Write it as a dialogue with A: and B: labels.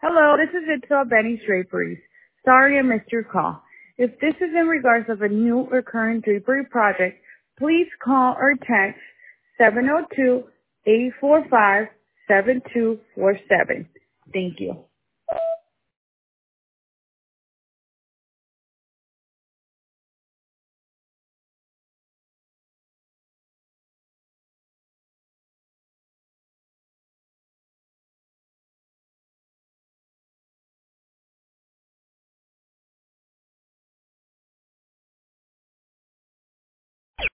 A: Hello, this is Itzel Benny's Draperies. Sorry I missed your call. If this is in regards of a new or current drapery project, please call or text 702-845-7247. Thank you.